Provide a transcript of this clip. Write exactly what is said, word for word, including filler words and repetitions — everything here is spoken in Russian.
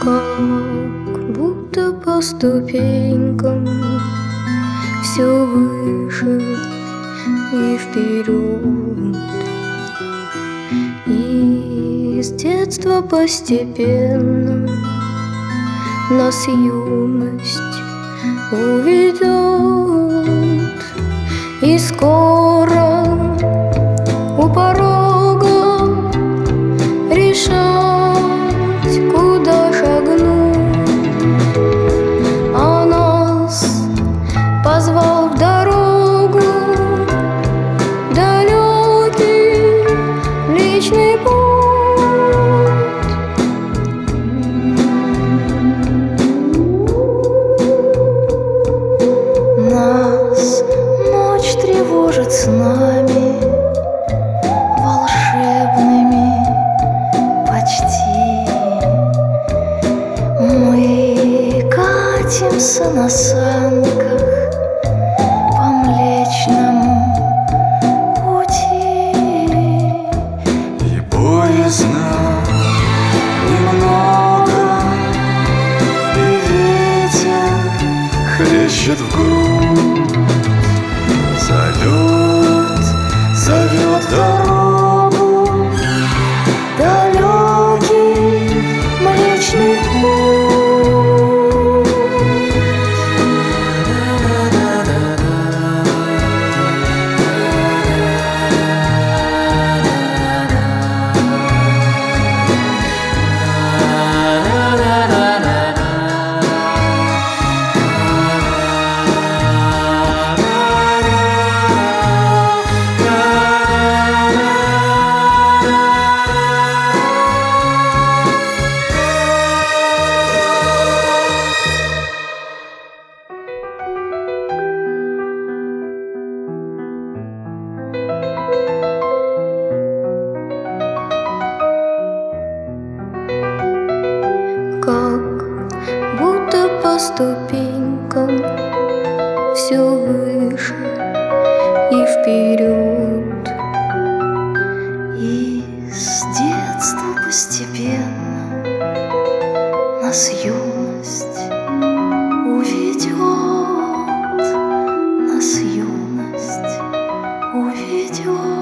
Как будто по ступенькам все выше и вперед. И с детства постепенно нас юность уведет. И скоро у порога решать, куда шагнуть. А нас позвал в дорогу далекий Млечный Путь. Нас ночь тревожит снами волшебными почти. Мы катимся на санках по Млечному Пути. И боязно немного, и ветер хлещет в грудь. Зовет, зовет дорогу Далекий Млечный Путь. Как будто по ступенькам все выше и вперед. И с детства постепенно нас юность уведет, нас юность уведет.